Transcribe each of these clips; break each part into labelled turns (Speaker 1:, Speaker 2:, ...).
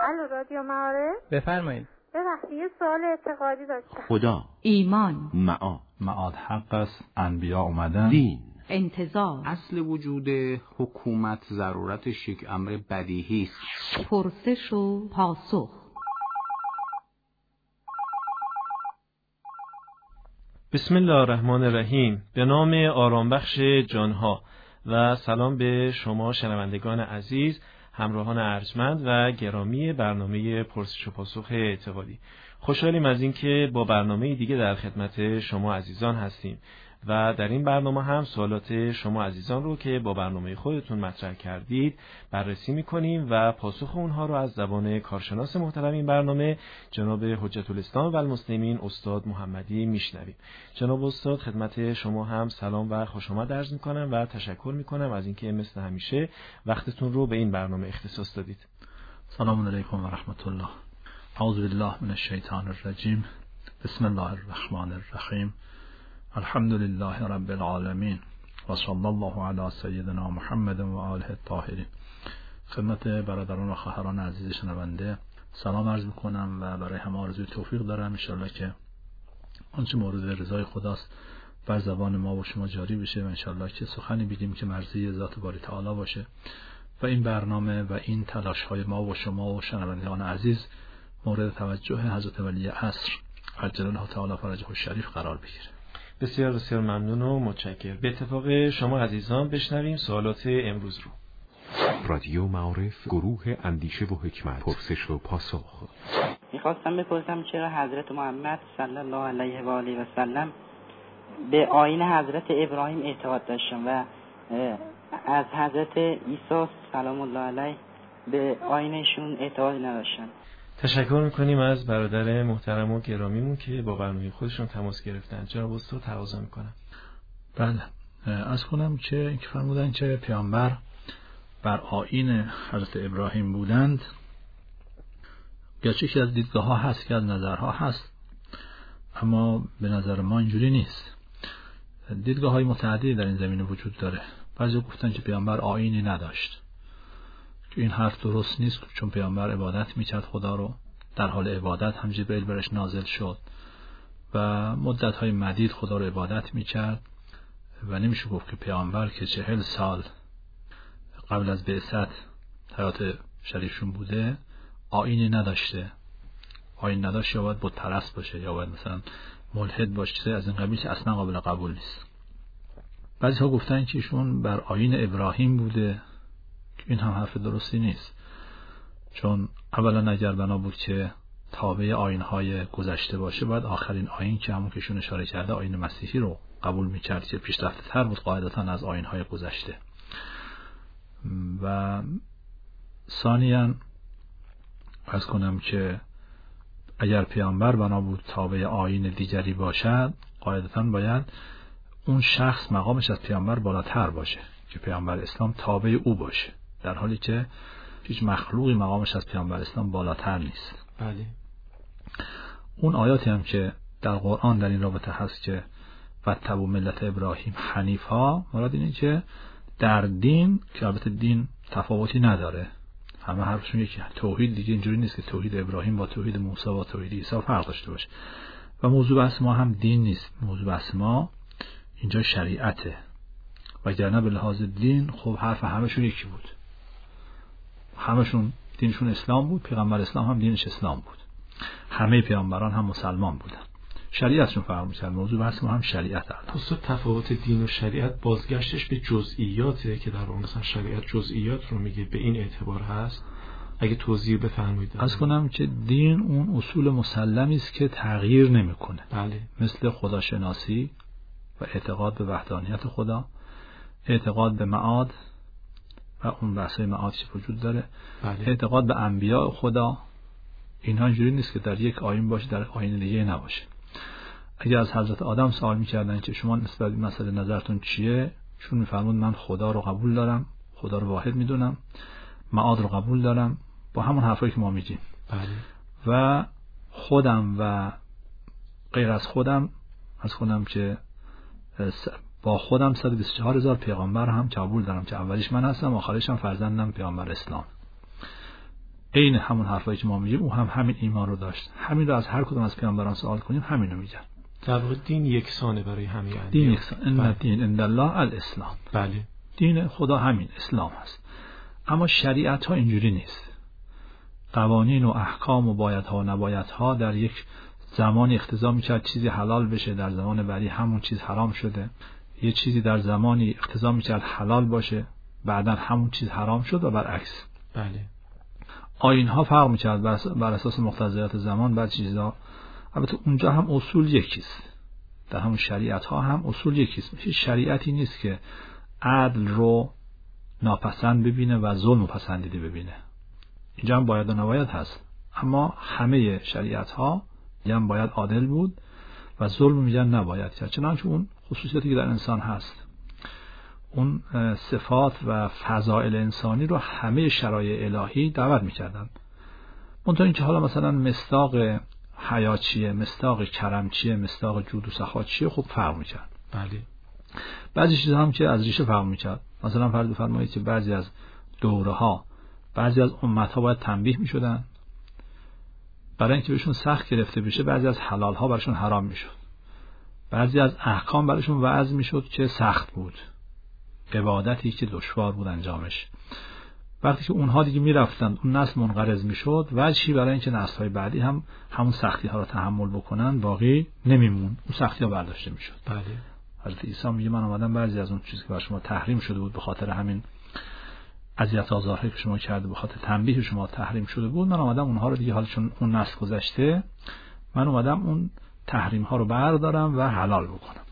Speaker 1: الو رادیو معارف.
Speaker 2: بفرمایید.
Speaker 1: ببخشید یه سوال اعتقادی داشتم.
Speaker 3: خدا،
Speaker 4: ایمان،
Speaker 5: معاد حق است، انبیا اومدن،
Speaker 3: دین،
Speaker 4: انتظار،
Speaker 6: اصل وجود حکومت ضرورتش یک امر بدیهی است.
Speaker 4: پرسش و پاسخ.
Speaker 7: بسم الله الرحمن الرحیم. به نام آرامبخش جانها و سلام به شما شنوندگان عزیز، همراهان ارجمند و گرامی برنامه پرسش و پاسخ اعتقادی. خوشحالیم از اینکه با برنامه دیگه در خدمت شما عزیزان هستیم و در این برنامه هم سوالات شما عزیزان رو که با برنامه خودتون مطرح کردید بررسی می‌کنیم و پاسخ اونها رو از زبان کارشناس محترم این برنامه جناب حجت الاسلام و المسلمین استاد محمدی میشنویم. جناب استاد، خدمت شما هم سلام و خوش آمد عرض می‌کنم و تشکر می‌کنم از اینکه مثل همیشه وقتتون رو به این برنامه اختصاص دادید.
Speaker 5: سلام علیکم و رحمت الله. اعوذ بالله من الشیطان الرجیم. بسم الله الرحمن الرحیم. الحمد لله رب العالمین و صلی الله علی سیدنا محمد و آله الطاهرین. خدمت برادران و خواهران عزیز شنونده سلام عرض میکنم و برای همه آرزوی توفیق دارم ان شاءالله که آنچه مورد رضای خداست بر زبان ما و شما جاری بشه و ان شاءالله که سخنی بگیم که مرضی ذات باری تعالی باشه و این برنامه و این تلاش های ما و شما و شنوندگان عزیز مورد توجه حضرت ولی عصر عجل الله تعالی فرجه الشریف قرار بگیره.
Speaker 7: بسیار بسیار ممنون و متشکرم. به اتفاق شما عزیزان بشنویم سوالات امروز رو.
Speaker 3: رادیو معارف، گروه اندیشه و حکمت، پرسش و پاسخ.
Speaker 8: میخواستم بپرسم چرا حضرت محمد صلی الله علیه و آله و سلم به آیین حضرت ابراهیم اعتقاد داشتن و از حضرت عیسی سلام الله علیه به آیینشون اعتقاد نداشتن.
Speaker 7: تشکر میکنیم از برادر محترم و گرامیمون که با برنامه خودشون تماس گرفتن. جناب استاد تقاضا میکنم.
Speaker 5: بله، از کنم که اینکه فرمودن که پیامبر بر آیین حضرت ابراهیم بودند، گرچه که از دیدگاه ها هست که از نظرها هست، اما به نظر ما اینجوری نیست. دیدگاه های متعددی در این زمینه وجود داره. بعضی گفتن که پیامبر آیینی نداشت، که این حرف درست نیست، چون پیامبر عبادت میکرد خدا رو، در حال عبادت هم جبرئیل برش نازل شد و مدت های مدید خدا رو عبادت میکرد و نمیشه گفت که پیامبر که 40 سال قبل از بعثت حیات شریفشون بوده آیینی نداشته. آیین نداشت یا باید بت پرست باشه یا باید مثلا ملحد باشه، چیزی از این قبیل که اصلا قابل قبول نیست. بعضی ها گفتن که ایشون بر آیین ابراهیم بوده، این هم حرف درستی نیست، چون اولا اگر بنا بود که تابع آیین‌های گذشته باشه باید آخرین آیین که همون کهشون اشاره کرده آیین مسیحی رو قبول می‌کرد که پیشرفته تر بود قاعدتاً از آیین‌های گذشته. و ثانیاً عرض کنم که اگر پیامبر بنا بود تابع آیین دیگری باشد قاعدتاً باید اون شخص مقامش از پیامبر بالاتر باشه که پیامبر اسلام تابع او باشه، در حالی که هیچ مخلوقی مقامش از پیامبر اسلام بالاتر نیست.
Speaker 7: بله.
Speaker 5: اون آیاتی هم که در قرآن در این رابطه هست که واتبعوا ملت ابراهیم حنیفا، مراد اینه که در دین که البته دین تفاوتی نداره، همه حرفشون یکی، توحید دیگه اینجوری نیست که توحید ابراهیم با توحید موسی با توحید عیسی فرق داشته باشه و موضوع بحث ما هم دین نیست. موضوع بحث ما اینجا شریعته، وگرنه به لحاظ دین خب حرف همشون یکی بود، همشون دینشون اسلام بود، پیغمبر اسلام هم دینش اسلام بود، همه پیامبران هم مسلمان بودن، شریعتشون فرق می‌کرد. موضوع بحث ما هم شریعت
Speaker 7: است. تفاوت دین و شریعت بازگشتش به جزئیاته که در اون مثلا شریعت جزئیات رو میگه، به این اعتبار هست. اگه توضیح بفرمایید.
Speaker 5: از کنم که دین اون اصول مسلمی است که تغییر نمی‌کنه.
Speaker 7: بله.
Speaker 5: مثل خداشناسی و اعتقاد به وحدانیت خدا، اعتقاد به معاد و اون بحثای معاد که وجود داره،
Speaker 7: بله.
Speaker 5: اعتقاد به انبیاء خدا، اینها اینجوری نیست که در یک آیین باشه در آیین دیگه نباشه. اگر از حضرت آدم سوال می‌کردن که شما نسبت به مسئله نظرتون چیه، چون می‌فرمود من خدا رو قبول دارم، خدا رو واحد می‌دونم، معاد رو قبول دارم، با همون حرفایی که ما میگیم.
Speaker 7: بله.
Speaker 5: و خودم و غیر از خودم از خودم که با خودم 124,000 پیغمبر هم قبول دارم که اولیش من هستم، آخریش هم فرزندم پیامبر اسلام. عین همون حرفایی که ما میگیم او هم همین ایمان رو داشت. همین رو از هر کدوم از پیامبران سوال کنیم همین رو میگن.
Speaker 7: در واقع دین یکسانه برای همه انبیا.
Speaker 5: دین یکسان. ان دین عند الله الاسلام.
Speaker 7: بله.
Speaker 5: دین خدا همین اسلام هست. اما شریعت ها اینجوری نیست. قوانین و احکام و بایدها و نبایدها در یک زمانی اقتضا میکرد چیزی حلال بشه، در زمان بعدی همون چیز حرام شده. یه چیزی در زمانی اقتضا میکرد حلال باشه، بعداً همون چیز حرام شد و برعکس.
Speaker 7: بله.
Speaker 5: آیین ها فرق میکرد بر اساس مقتضیات زمان بعد چیزا. البته اونجا هم اصول یکیست. در همون شریعت ها هم اصول یکیست. میشه شریعتی نیست که عدل رو ناپسند ببینه و ظلم پسندیده ببینه. اینجا هم باید و نباید هست، اما همه شریعت ها هم باید عادل بود و ظلم میگن نباید کرد. چنانچه اون خصوصیاتی که در انسان هست، اون صفات و فضائل انسانی رو همه شرایع الهی دعوت میکردن. منتها اینکه حالا مثلا مصداق حیا چیه، مصداق کرم چیه، مصداق جود و سخا چیه، خب فرق میکرد.
Speaker 7: بله.
Speaker 5: بعضی چیزا هم که از ریشه فرق میکرد. مثلا فرض بفرمایید که بعضی از دوره ها، بعضی از امت ها باید تنبیه میشدن برای اینکه بهشون سخت گرفته بشه. بعضی از حلال ها براشون حرام میشد. بعضی از احکام براشون وعظ میشد که سخت بود، عبادتی که دشوار بود انجامش. وقتی که اونها دیگه میرفتن، اون نسل منقرض میشد، وجهی برای اینکه نسل‌های بعدی هم همون سختی ها رو تحمل بکنن باقی نمیمون. اون سختی ها برداشته میشد.
Speaker 7: بله.
Speaker 5: حضرت عیسی میگه من اومدم بعضی از اون چیزی که بر شما تحریم شده بود به خاطر همین اذیت آزارهایی که شما کرده، به خاطر تنبیه شما تحریم شده بود، من اومدم اونها رو دیگه، حالا چون اون نسل گذشته، من اومدم اون تحریم ها رو بردارم و حلال بکنم.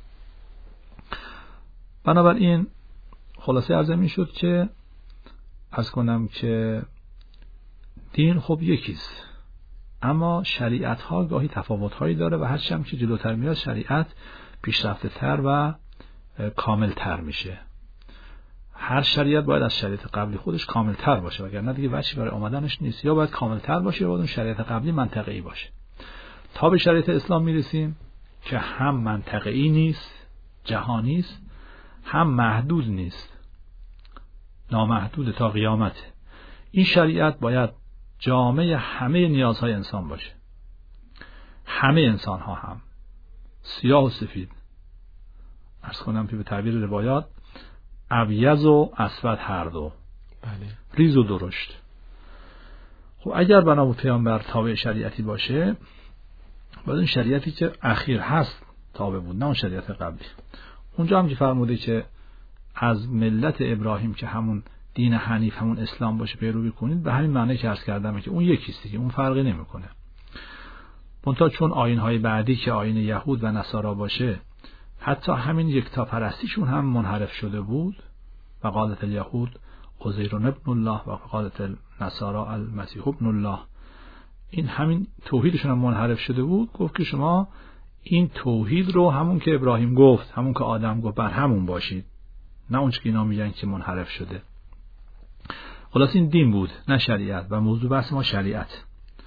Speaker 5: بنابراین خلاصه عرض می شد که عرض کنم که دین خب یکیست، اما شریعت ها گاهی تفاوت هایی داره و هرچی هم که جلوتر میاد شریعت پیشرفته تر و کامل تر میشه. هر شریعت باید از شریعت قبلی خودش کامل تر باشه، وگرنه دیگه وجهی برای آمدنش نیست. یا باید کامل تر باشه یا باید اون شریعت قبلی منطقه‌ای باشه. تا به شریعت اسلام میرسیم که هم منطقه‌ای نیست، جهانی است، هم محدود نیست، نامحدود تا قیامت. این شریعت باید جامع همه نیازهای انسان باشه. همه انسان ها، هم سیاه و سفید، عرض کنم که به تعبیر روایات ابیض و اسود هر دو.
Speaker 7: بله.
Speaker 5: ریز و درشت. خب اگر بنا به پیامبر تابع شریعتی باشه، باید اون شریعتی که اخیر هست تابع بود، نه اون شریعت قبلی. اونجا هم که فرموده که از ملت ابراهیم که همون دین حنیف، همون اسلام باشه پیروی کنید، به همین معنی که عرض کردم که اون یکیستی، که اون فرقی نمیکنه. منتها چون آیین‌های بعدی که آیین یهود و نصارا باشه، حتی همین یکتا پرستیشون هم منحرف شده بود. و قالت الیهود عزیر ابن الله و قالت النصارا المسیح ابن الله، این همین توحیدشون هم منحرف شده بود. گفت که شما این توحید رو همون که ابراهیم گفت، همون که آدم گفت، بر همون باشید، نه اون چه که اینا میگن که منحرف شده. خلاص این دین بود نه شریعت، و موضوع بحث ما شریعت.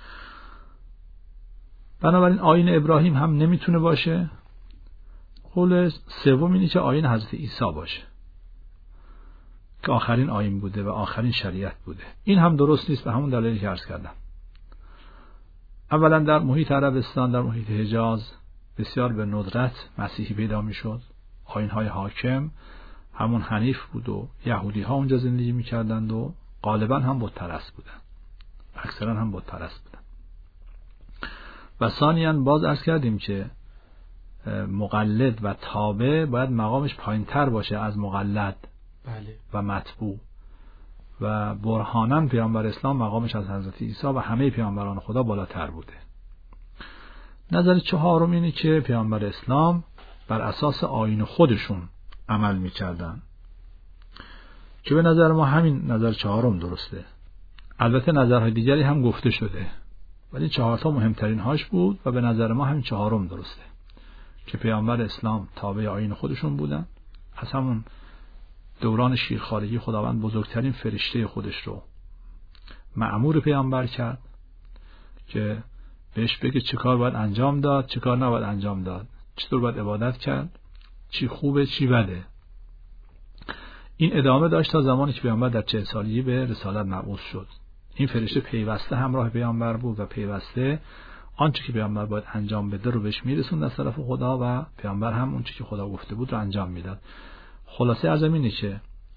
Speaker 5: بنابراین آیین ابراهیم هم نمیتونه باشه. قول سوم اینه که آیین حضرت عیسی باشه که آخرین آیین بوده و آخرین شریعت بوده. این هم درست نیست به همون دلیلی که عرض کردم. اولا در محیط عربستان، در محیط حجاز بسیار به ندرت مسیحی پیدا میشد. آیین‌های حاکم همون حنیف بود و یهودی ها اونجا زندگی میکردند و غالبا هم بت پرست بودن، اکثرا هم بت پرست بودن. و ثانیاً باز عرض کردیم که مقلد و تابع باید مقامش پایین تر باشه از مقلد.
Speaker 7: بله.
Speaker 5: و متبوع. و برهاناً پیامبر اسلام مقامش از حضرت عیسی و همه پیامبران خدا بالاتر بوده. نظر چهارم اینه که پیامبر اسلام بر اساس آیین خودشون عمل میکردن، که به نظر ما همین نظر چهارم درسته. البته نظرهای دیگری هم گفته شده، ولی چهارتا مهمترین هاش بود و به نظر ما همین چهارم درسته، که پیامبر اسلام تابع آیین خودشون بودن. از همون دوران شیرخوارگی خداوند بزرگترین فرشته خودش رو مأمور پیامبر کرد که بهش بگه چه کار باید انجام داد، چه کار نباید انجام داد، چطور باید عبادت کرد، چی خوبه چی بده. این ادامه داشت تا زمانی که پیامبر در 40 سالگی به رسالت مبعوث شد. این فرشته پیوسته همراه پیامبر بود و پیوسته آنچه که پیامبر باید انجام بده رو بهش میرسوند از طرف خدا و پیامبر هم اون چیزی که خدا گفته بود رو انجام میداد. خلاصه از اینه که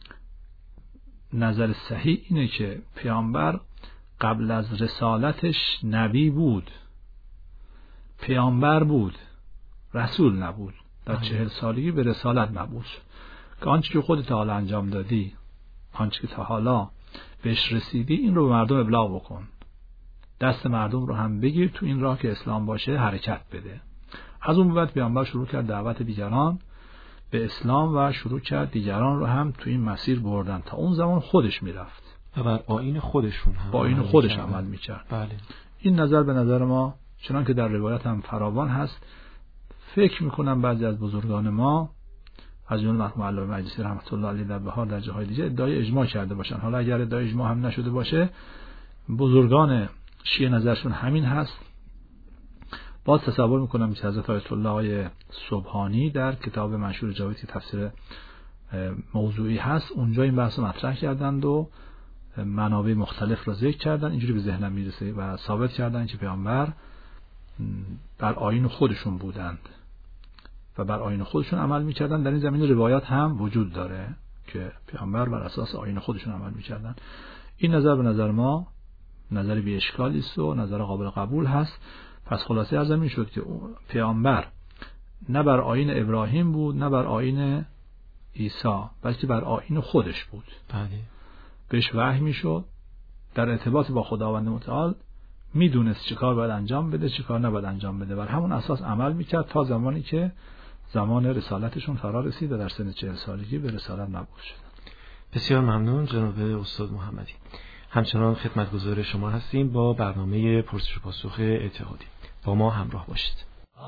Speaker 5: نظر صحیح اینه که پیامبر قبل از رسالتش نبی بود، پیامبر بود، رسول نبود. در 40 سالگی به رسالت مبعوث شد که آنچه که خودت حالا انجام دادی، آنچه که تا حالا بهش رسیدی، این رو به مردم ابلاغ بکن، دست مردم رو هم بگیر، تو این راه که اسلام باشه حرکت بده. از اون بعد پیامبر شروع کرد دعوت دیگران به اسلام و شروع کرد دیگران رو هم تو این مسیر بردن. تا اون زمان خودش میرفت
Speaker 7: و بر آیین خودشون هم
Speaker 5: با آیین خودش عمل میکرد.
Speaker 7: بله.
Speaker 5: این نظر به نظر ما چنان که در روایت هم فراوان هست. فکر میکنم بعضی از بزرگان ما از جمله مرحوم علامه مجلسی رحمت الله علیه در بهار در جاهای دیگه ادعای اجماع کرده باشن. حالا اگر ادعای اجماع هم نشده باشه، بزرگان شیعه نظرشون همین هست. باز تصور میکنم که حضرت آیت الله سبحانی در کتاب منشور جاوید که تفسیر موضوعی هست، اونجا این بحث مطرح کردند و منابع مختلف را ذکر کردن. اینجوری به ذهنم میرسه و ثابت کردن که پیامبر بر آیین خودشون بودند و بر آیین خودشون عمل میکردن. در این زمینه روایات هم وجود داره که پیامبر بر اساس آیین خودشون عمل میکردن. این نظر به نظر ما نظر بی اشکالی است و نظر قابل قبول هست. پس خلاصه از این شد که پیامبر نه بر آیین ابراهیم بود نه بر آیین عیسی، بلکه بر آیین خودش بود.
Speaker 7: بله.
Speaker 5: بهش وحی میشد، در ارتباط با خداوند متعال میدونست چه کار باید انجام بده چه کار نباید انجام بده. بر همون اساس عمل میکرد تا زمانی که زمان رسالتشون فرا رسید و در سن 40 سالگی به رسالت مبعوث شدند.
Speaker 7: بسیار ممنون جناب استاد محمدی. همچنان خدمتگزار شما هستیم با برنامه پرسش و پاسخ اعتقادی. با ما همراه باشید.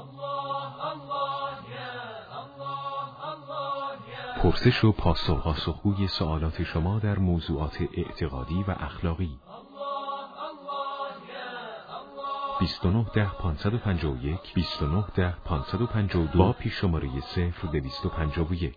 Speaker 3: پرسش و پاسخگوی سوالات شما در موضوعات اعتقادی و اخلاقی. 29 10 551 29 10 552 با پیش شماره 0251.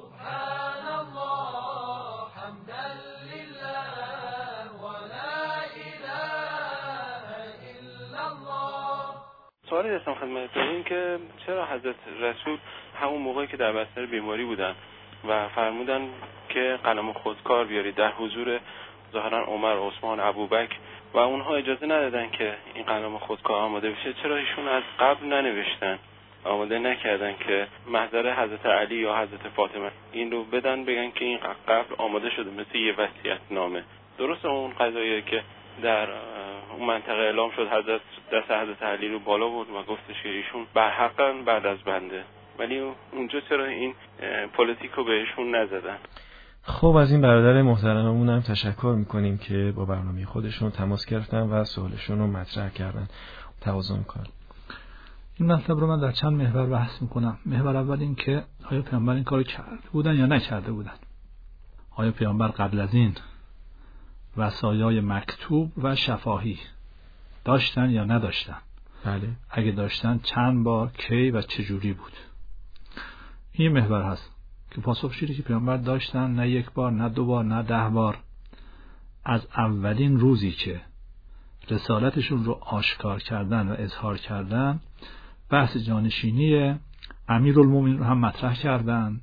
Speaker 2: سوالی داشتم خدمتتون، این که چرا حضرت رسول همون موقعی که در بستر بیماری بودن و فرمودن که قلم خودکار بیارید در حضور ظاهرا عمر، عثمان، ابوبکر و اونها اجازه ندادن که این قلم خودکار آماده بشه، چرا ایشون از قبل ننوشتن، آماده نکردن که محضر حضرت علی یا حضرت فاطمه این رو بدن بگن که این قبل آماده شده مثل یه وصیت نامه؟ درست اون قضایه که در اون منطقه اعلام شد حضرت دست حضرت علی رو بالا برد و گفتش که ایشون برحقاً بعد از بنده، ولی اونجا چرا این پلیتیک رو بهشون نزدن؟
Speaker 7: خب از این برادر محترممون هم تشکر میکنیم که با برنامه خودشون تماس گرفتن و سوالشون رو مطرح کردن. تواضع میکنم.
Speaker 5: این مطلب رو من در چند محور بحث میکنم. محور اول این که آیا پیامبر این کارو کرده بودن یا نکرده بودن؟ آیا پیامبر قبل از این وصایای مکتوب و شفاهی داشتن یا نداشتن؟
Speaker 7: بله.
Speaker 5: اگه داشتن چند بار، کی و چجوری بود؟ این محور هست که پاسخش اینه که پیامبر داشتن، نه یک بار، نه دو بار، نه 10 بار. از اولین روزی که رسالتشون رو آشکار کردن و اظهار کردن، بحث جانشینی امیرالمومنین رو هم مطرح کردن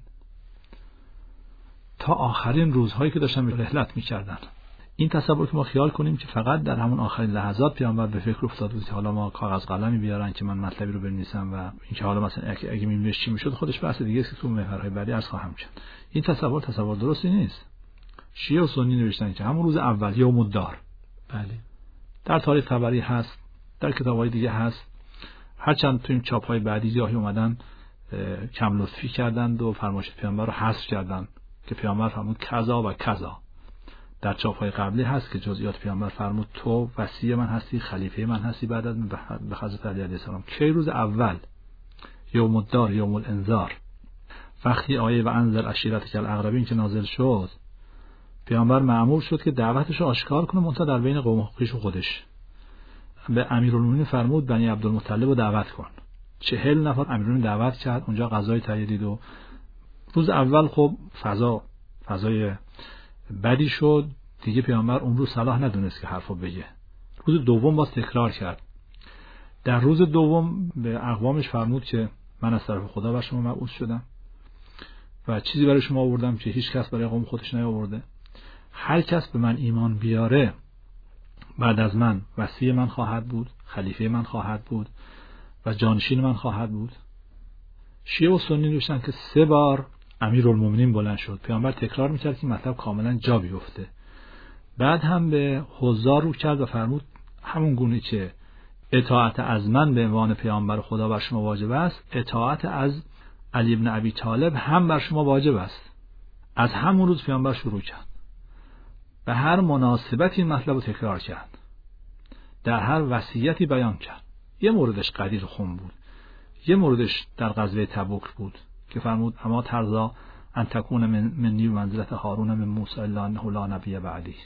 Speaker 5: تا آخرین روزهایی که داشتن رحلت می‌کردن. این تصور که ما خیال کنیم که فقط در همون آخرین لحظات پیامبر به فکر افتاد بود که حالا ما کاغذ قلمی بیارن که من مطلبی رو بنویسم و اینکه حالا مثلا اگه می‌نوشت چی میشد، خودش بحث دیگه است که تو محورهای بعدی عرض خواهم کرد. این تصور درستی نیست. شیعه و سنی نوشتن که همون روز اول یوم الدار.
Speaker 7: بله.
Speaker 5: در تاریخ طبری هست، در کتاب‌های دیگه هست. هرچند تو این چاپ‌های بعدی جاهی اومدن کم لطفی کردند و فرمایش پیامبر رو حذف کردند که پیامبر فرمود کذا و کذا. در چاپ‌های قبلی هست که جزئیات پیامبر فرمود تو وصی من هستی، خلیفه من هستی بعد از به حضرت علی علیه السلام. کی روز اول یوم الدار، یوم الانذار، وقتی آیه و انذر عشیرتک الاقربین که نازل شد، پیامبر مأمور شد که دعوتش رو آشکار کنه، منتها در بین قوم خویش و خودش. به امیرالمومنین فرمود بنی عبدالمطلب رو دعوت کن. 40 نفر امیرالمومنین دعوت کرد، اونجا غذای تهیه دید و روز اول خب فضای بدی شد، دیگه پیامبر اون روز صلاح ندونست که حرفو بگه. روز دوم باز تکرار کرد. در روز دوم به اقوامش فرمود که من از طرف خدا بر شما مبعوث شدم و چیزی برای شما آوردم که هیچ کس برای قوم خودش نیاورده. هر کس به من ایمان بیاره بعد از من وصی من خواهد بود، خلیفه من خواهد بود و جانشین من خواهد بود. شیعه و سنی نوشتن که 3 بار امیرالمومنین بلند شد. پیامبر تکرار میکرد که مطلب کاملا جا بیفته. بعد هم به حضار رو کرد و فرمود همون گونه که اطاعت از من به عنوان پیامبر خدا بر شما واجب است، اطاعت از علی ابن ابی طالب هم بر شما واجب است. از همون روز پیامبر شروع کرد. به هر مناسبتی این مطلب رو تکرار کرد. در هر وصیتی بیان کرد. یه موردش قدیر خون بود. یه موردش در غزوه تبوک بود که فرمود اما ترضا ان تکون منی منزلت هارون من موسی الا انه لا نبی بعدی.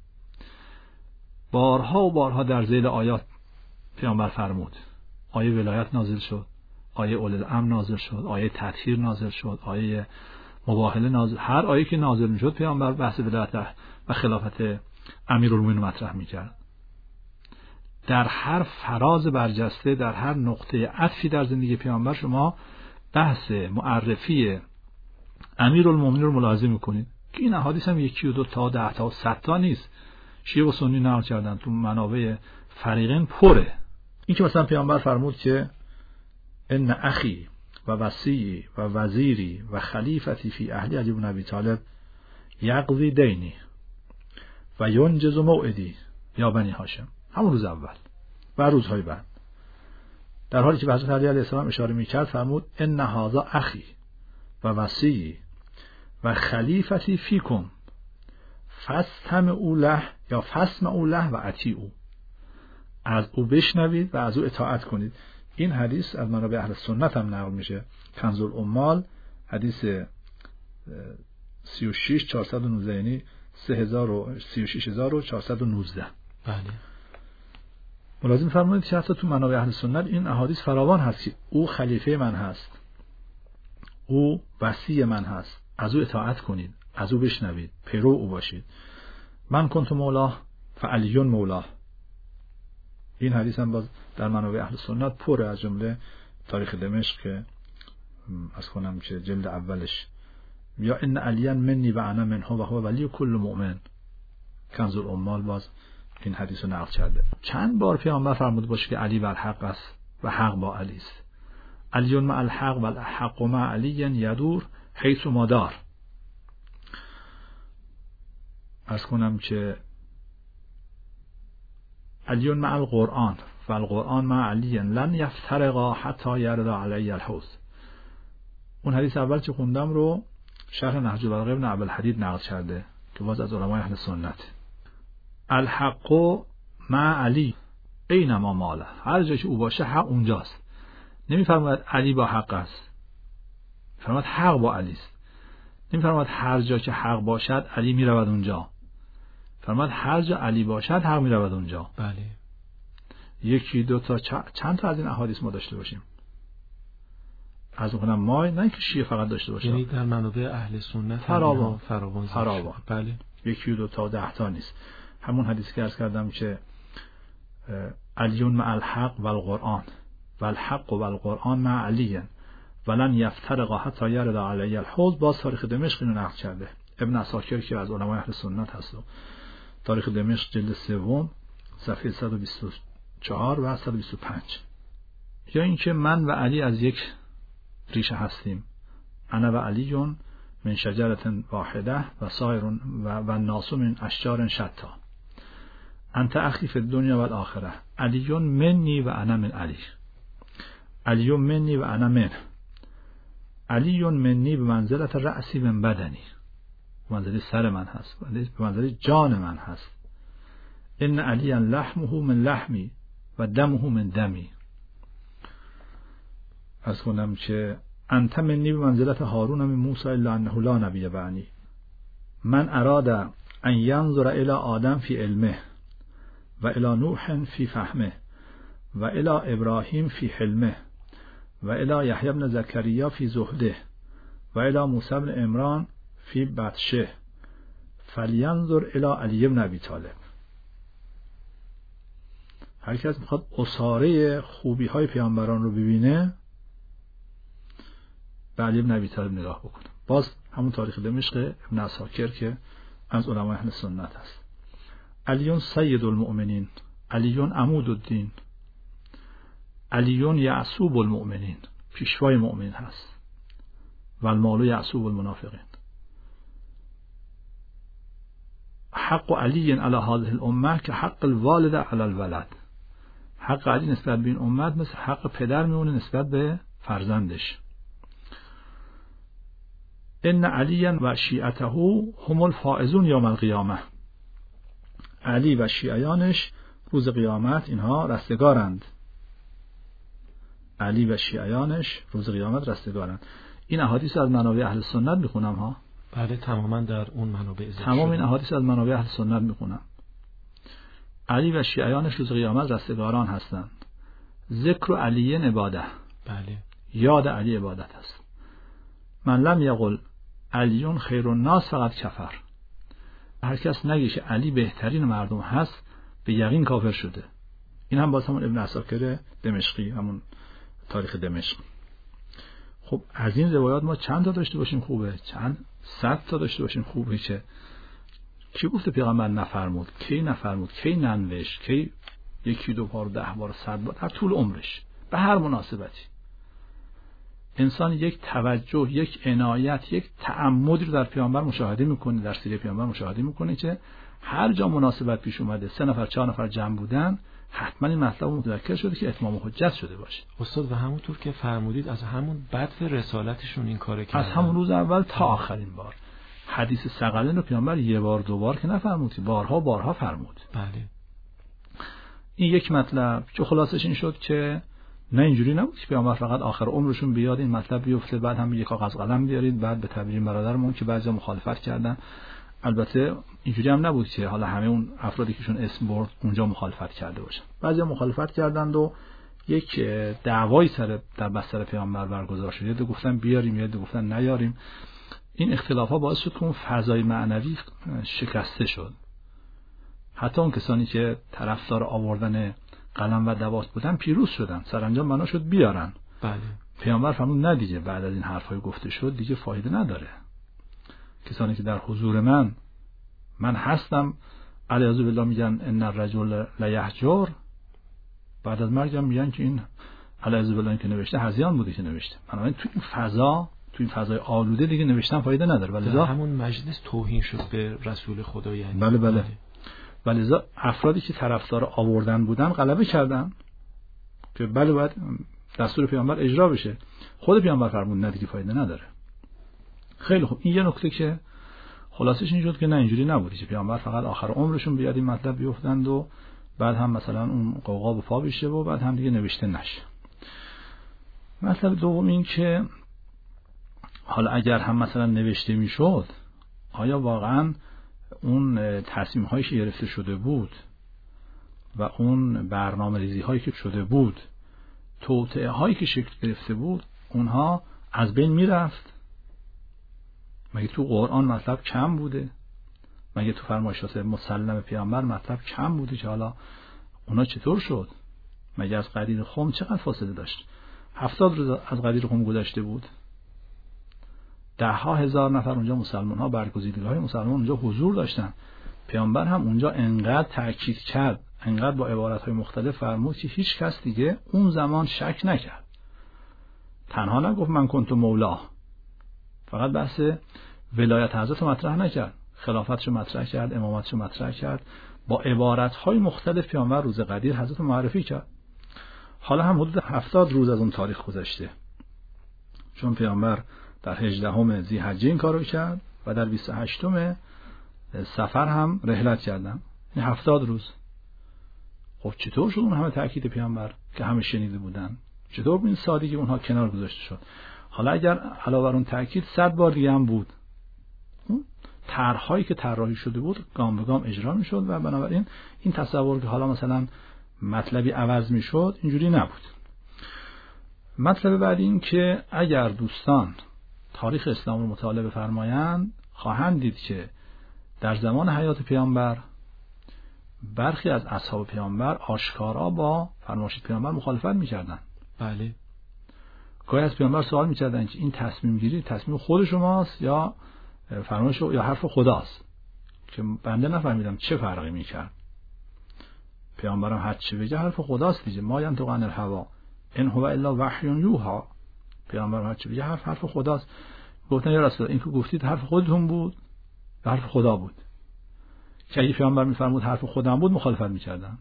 Speaker 5: بارها و بارها در ذیل آیات پیامبر فرمود. آیه ولایت نازل شد، آیه اول الامر نازل شد، آیه تطهیر نازل شد، آیه مباهله نازل. هر آیه که نازل میشد پیامبر بحث ولایت و خلافت امیرالمومنین مطرح میکرد. در هر فراز برجسته، در هر نقطه عطفی در زندگی پیامبر شما بحث معرفی امیرالمومنین رو ملاحظه میکنید که این احادیث هم 1 و 2 تا 10 تا 100 تا نیست. شیعه و سنی نقل کردن تو منابع فریقین پره. این که مثلا پیامبر فرمود که ان اخی و وصی و وزیری و خلیفتی فی اهلی علی بن ابی طالب یقضی دینی و ینجز موعدی یا بنی هاشم، همون روز اول و روزهای بعد، در حالی که به حضرت علی علیه السلام اشاره میکرد فرمود ان هذا اخی و وصی و خلیفتی فیکم فاستمعوا له یا فاسمعوا له و اطیعوا، از او بشنوید و از او اطاعت کنید. این حدیث از منابع اهل سنت هم نقل میشه. کنز الاموال حدیث 36419 یعنی 36419.
Speaker 7: بله.
Speaker 5: ملازم فرمودید که حتی تو منابع اهل سنت این احادیث فراوان هست که او خلیفه من هست، او وصی من هست، از او اطاعت کنید، از او بشنوید، پیرو او باشید. من کنت مولاه فعلیون مولاه. این حدیث هم باز در منابع اهل سنت پره، از جمله تاریخ دمشق که از کنم که جلد اولش یا ان علیان منی و انا منه و هو ولی کل مؤمن. کنز الاموال باز این حدیث رو نقل کرده. چند بار پیامبر فرموده باشه که علی بر حق است و حق با علی است. علی مع الحق و الحق مع علی یدور حیث ما دار. از کنم که علی مع القرآن و القرآن مع علی لن یفترقا حتی یرد علی الحوض. اون حدیث اول که خوندم رو شرح نهج البلاغه ابن ابوالحدید نقل کرده که باز از علمای اهل سنت. الحق مع علی اینما ماله، هر جایی که او باشه حق اونجاست. نمیفرماید علی با حق است، فرماید حق با علی است. نمیفرماید هر جا که حق باشد علی میرود اونجا، فرماید هر جا علی باشد حق میرود اونجا.
Speaker 7: بله.
Speaker 5: 1 2 تا چند تا از این احادیث ما داشته باشیم. از اونم ما نه که شیعه فقط داشته باشه،
Speaker 7: یعنی در منابع اهل سنت فراوان. بله.
Speaker 5: 1 2 تا 10 تا نیست. همون حدیثی که عرض کردم که علی مع الحق و القرآن و الحق و القرآن مع علی ولن یفترقا حتی یرد علی الحوض، باز تاریخ دمشق اینو نقل کرده. ابن عساکر که از علمای اهل سنت هست، تاریخ دمشق جلد 3 صفحه 124 و 125. یا اینکه من و علی از یک ریشه هستیم، انا و علیون من شجرت واحده و سایر و الناس من اشجار شتا، انت اخی فی الدنیا و الاخره، علیون منی و انا من علی، علیون منی و انا من، علیون منی به منزلت رأسی من بدنی، به منزله سر من هست، به منزله جان من هست. ان علی لحمه من لحمی و دمه من دمی. از کنم که انت منی به منزلت هارون من موسی الا انه لا نبی بعدی. من اراد ان ينظر الى آدم فی علمه و الى نوح فی فهمه و الى ابراهیم فی حلمه و الى یحیی بن زکریا فی زهده و الى موسی بن عمران فی بطشه فلینظر الی علی بن ابی طالب. هر کس میخواد اساره خوبی های پیامبران رو ببینه به علی بن ابی طالب نگاه بکنه. باز همون تاریخ دمشق ابن عساکر که از علمای اهل سنت هست. علیون سید المؤمنین، علیون عمود الدین، علیون یعصوب المؤمنین، پیشوای مؤمنین هست. و المال یعصوب المنافقین. حق علی علی هذه الامه که حق الوالد علی الولد. حق علی نسبت به این امت مثل حق پدر میمونه نسبت به فرزندش. ان علی و شیعته هم الفائزون یوم القیامه. علی و شیعیانش روز قیامت اینها رستگارند. علی و شیعیانش روز قیامت رستگارند. این احادیث از منابع اهل سنت میخونم ها.
Speaker 7: بله تماما در اون منابع ذکر
Speaker 5: تمام
Speaker 7: شده.
Speaker 5: این احادیث از منابع اهل سنت میخونم. علی و شیعیانش روز قیامت رستگاران هستند. ذکر علی عباده.
Speaker 7: بله.
Speaker 5: یاد علی عبادت است. من لم یقل علیون خیر الناس فقط کفر. هر کس نگه که علی بهترین مردم هست به یقین کافر شده. این هم باز همون ابن عساکر دمشقی، همون تاریخ دمشق. خب از این روایات ما چند تا داشته باشیم خوبه، چند صد تا داشته باشیم خوبه که کی گفته پیغمبر نفرمود، کی نفرمود، کی ننوشت، کی یکی دو بار 10 بار 100 بار در طول عمرش به هر مناسبتی. انسان یک توجه، یک عنایت، یک تعمدی رو در پیامبر مشاهده میکنه، در سیره پیامبر مشاهده میکنه که هر جا مناسبت پیش اومده 3 نفر 4 نفر جمع بودن حتما این مطلب متذکر شده که اتمام حجت شده باشه.
Speaker 7: استاد و همونطور که فرمودید از همون بدو رسالتشون این کارو کردن،
Speaker 5: از همون روز اول تا آخرین بار. حدیث ثقلین رو پیامبر یه بار دو بار که نفرمود، بارها فرمود.
Speaker 7: بله.
Speaker 5: این یک مطلب که خلاصش این شد که نه اینجوری نبود که پیامبر فقط آخر عمرشون بیاد این مطلب بیفته بعد هم یک کاغذ قلم بیارید بعد به تبریز برادرمون که بعضیا مخالفت کردن. البته اینجوری هم نبود که حالا همه اون افرادی که شون اسم برد اونجا مخالفت کرده باشن. بعضیا مخالفت کردند و یک دعوایی در بستر پیامبر برگزار شد. یه گفتن بیاریم، یه گفتن نیاریم. این اختلافات باعث شد که اون فضای معنوی شکسته شد. حتی اون کسانی که طرفدار آوردن قلم و دوات بودن پیروز شدن، سرانجام بنا شد بیارن.
Speaker 7: بله.
Speaker 5: پیامبر فرمود نه دیگه، بعد از این حرفای گفته شد دیگه فایده نداره. کسانی که در حضور من هستم علیاذ بالله میگن ان الرجل لا یهجر، بعد از مرگم میگن که این علیاذ بالله که نوشته هذیان بوده که نوشته. بنابراین تو این فضا، تو این فضای آلوده دیگه نوشتن فایده نداره. ولی
Speaker 7: همون مجلس توهین شد به رسول خدا یعنی.
Speaker 5: بله. ولذا افرادی که طرفدار آوردن بودن غلبه کردن که بله باید دستور پیامبر اجرا بشه. خود پیامبر فرمود نه دیگه فایده نداره. خیلی خوب، این یه نکته که خلاصش این شد که نه اینجوری نبودی که پیامبر فقط آخر عمرشون بیاد این مطلب بیفتند و بعد هم مثلا اون قوقا به پا بشه و بعد هم دیگه نوشته نشه. مطلب دوم این که حالا اگر هم مثلا نوشته میشد آیا واقعا اون تصمیم هایی که گرفته شده بود و اون برنامه ریزی هایی که شده بود، توطئه هایی که شکل گرفته بود، اونها از بین میرفت؟ مگه تو قرآن مطلب کم بوده؟ مگه تو فرمایشات مسلم پیامبر مطلب کم بوده که حالا اونا چطور شد؟ مگه از قدیر خم چقدر فاصله داشت؟ 70 روز از قدیر خم گذشته بود. 10,000 نفر اونجا مسلمان ها، برگزیدگاه مسلمان اونجا حضور داشتن. پیامبر هم اونجا انقدر تاکید کرد، انقدر با عبارت های مختلف فرمود که هیچ کس دیگه اون زمان شک نکرد. تنها نگفت من کنت مولا، فقط بحث ولایت حضرت مطرح نکرد، خلافتش مطرح کرد، امامتش مطرح کرد، با عبارت های مختلف پیامبر روز قدیر حضرت معرفی کرد. حالا هم حدود 70 روز از اون تاریخ گذشته، چون پیامبر در 18 ذی‌حجه این کارو کرد و در 28 صفر هم رحلت کردن. این 70 روز. خب چطور شد اون همه تأکید پیامبر که همه شنیده بودن؟ چطور این سادگی اونها کنار گذاشته شد؟ حالا اگر علاوه بر اون تأکید 100 بار دیگه هم بود، اون طرح‌هایی که طراحی شده بود گام به گام اجرا می‌شد و بنابراین این تصور که حالا مثلا مطلبی عوض می‌شد اینجوری نبود. مطلب بعدی این که اگر دوستان تاریخ اسلام رو مطالعه فرمایند خواهند دید که در زمان حیات پیامبر برخی از اصحاب پیامبر آشکارا با فرمایش پیامبر مخالفت میکردن.
Speaker 7: بله.
Speaker 5: گاهی از پیامبر سوال میکردن که این تصمیم گیری تصمیم خود شماست یا فرمایش یا حرف خداست، که بنده نفهمیدم چه فرقی میکرد. پیامبرم هر چی بگه حرف خداست دیگه، ما ینطق عن الهوا ان هو الا وحی یوحی. پیامبرم هر چی بگه حرف خداست. گفتن یا رسول الله این که گفتید حرف خودتون بود یا حرف خدا بود؟ که اگه پیامبر میفرمود حرف خودم بود مخالفت میکردن.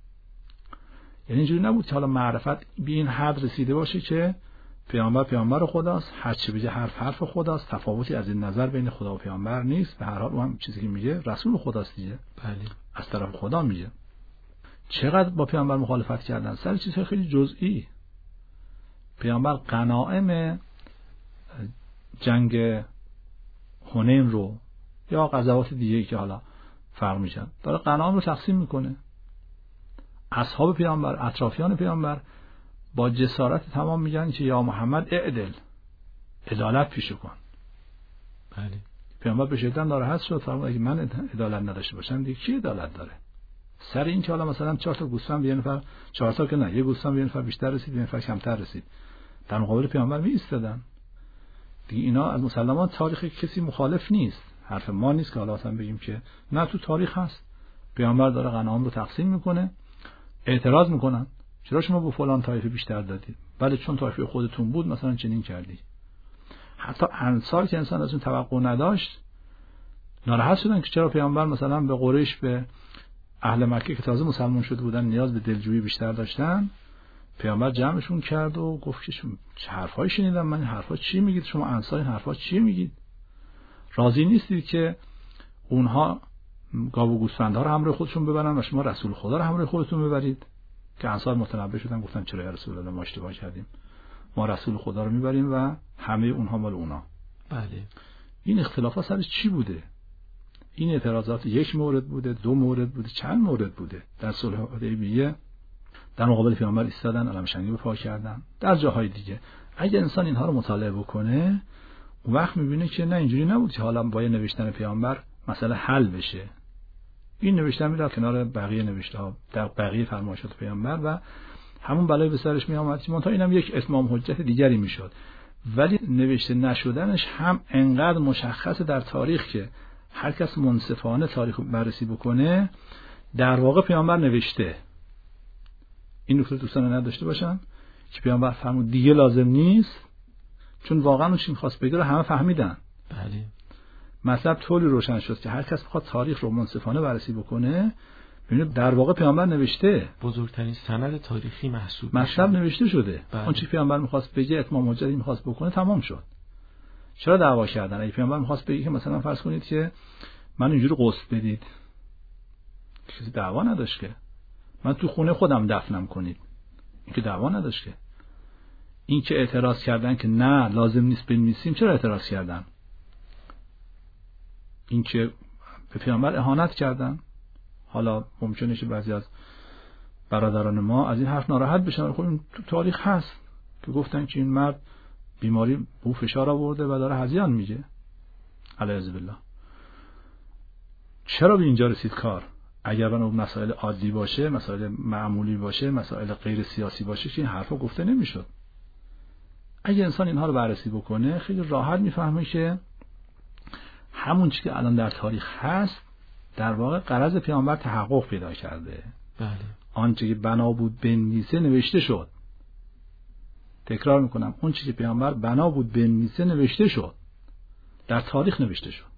Speaker 5: یعنی اینجوری نبود که حالا معرفت به این حد رسیده باشه که پیامبر خداست، هر چی بگه حرف خداست، تفاوتی از این نظر بین خدا و پیامبر نیست، به هر حال اون هم چیزی که میگه رسول خداست دیگه.
Speaker 7: بله.
Speaker 5: از طرف خدا میگه. چقدر با پیامبر مخالفت کردن سر چیزهای خیلی جزئی. پیامبر غنایم جنگ حنین رو یا غزوات دیگه‌ای که حالا فرق میشن داره غنایم رو تقسیم میکنه. اصحاب پیامبر، اطرافیان پیامبر با جسارت تمام میگن که یا محمد اعدل، عدالت پیشه کن.
Speaker 7: بله.
Speaker 5: پیامبر به شدت ناراحت شد، فرمود اگه من عدالت نداشته باشم دیگه کی عدالت داره؟ سر این که حالا مثلا 4 تا گوسفند به یه نفر، 4 تا که نه، یه گوسفند به یه نفر بیشتر رسید، یه نفر کمتر رسید، در مقابل پیامبر می ایستادن دیگه. اینا از مسلمات تاریخ کسی مخالف نیست، حرف ما نیست که حالا مثلا بگیم که نه، تو تاریخ هست. پیامبر داره غنایم رو تقسیم میکنه، اعتراض میکنن چرا شما به فلان طایفه بیشتر دادید؟ بله چون طایفه خودتون بود مثلا چنین کردی. حتی انصار که انسان ازشون توقع نداشت ناراحت شدن که چرا پیامبر مثلا به قریش، به اهل مکه که تازه مسلمان شده بودن نیاز به دلجویی بیشتر داشتن. پیامبر جمعشون کرد و گفت که چه حرفایی شنیدم من، این حرفا چی میگید شما انصار، این حرفا چی میگید؟ راضی نیستید که اونها گاو و گوسفندها رو همراه خودشون ببرن و شما رسول خدا رو همراه خودتون ببرید؟ که انصار متنبه شدن گفتن چرا یا رسول الله ما اشتباه کردیم، ما رسول خدا رو میبریم و همه اونها مال اونا.
Speaker 7: بله.
Speaker 5: این اختلافات سر چی بوده؟ این اعتراضات یک مورد بوده، 2 مورد بوده، چند مورد بوده؟ در صلح حدیبیه در مقابل پیامبر ایستادن، علم شنی به پا کردن، در جاهای دیگه. اگه انسان اینها رو مطالعه بکنه اون وقت میبینه که نه، اینجوری نبود که حالا با نوشتن پیامبر مسئله حل بشه. این نوشتن میره کنار بقیه نوشته‌ها در بقیه فرمایشات پیامبر و همون بلای به سرش میآمد که منتها اینم یک اتمام حجت دیگری میشد. ولی نوشته نشدنش هم انقدر مشخصه در تاریخ که هر کس منصفانه تاریخ بررسی بکنه در واقع پیامبر نوشته. این نکته دوستان نداشته باشن که پیامبر فرمود دیگه لازم نیست، چون واقعا اون چیزی خواست بگه رو همه فهمیدن.
Speaker 7: بله.
Speaker 5: مطلب طوری روشن شد که هر کس بخواد تاریخ رو منصفانه بررسی بکنه ببینه در واقع پیامبر نوشته.
Speaker 7: بزرگترین سند تاریخی محسوب
Speaker 5: مطلب نوشته شده.
Speaker 7: بله.
Speaker 5: اون چیزی پیامبر می‌خواست بگه، اتمام حجتی می‌خواست بکنه، تمام شد. چرا دعوا کردن؟ اگه پیامبر می‌خواست بگه که مثلا فرض کنید که من اینجوری غسل بدید، چیزی دعوا نداشت که. من تو خونه خودم دفنم کنید، این که دعوا نداشت که. این که اعتراض کردن که نه لازم نیست بنویسیم، چرا اعتراض کردن؟ این که به پیامبر اهانت کردن. حالا ممکنه که بعضی از برادران ما از این حرف ناراحت بشن، خب این تو تاریخ هست که گفتن که این مرد بیماری او فشار آورده و داره هذیان میگه. علیه بالله. چرا به اینجا رسید کار؟ اگر اون مسائل عادی باشه، مسائل معمولی باشه، مسائل غیر سیاسی باشه که این حرفا گفته نمیشد. اگه انسان اینها رو بررسی بکنه خیلی راحت میفهمه که همون چیزی که الان در تاریخ هست در واقع غرض پیامبر تحقق پیدا کرده.
Speaker 7: بله.
Speaker 5: آنچه که بنا بود بنویسه نوشته شد. تکرار میکنم، اون چیزی که پیامبر بنا بود بنویسه نوشته شد، در تاریخ نوشته شد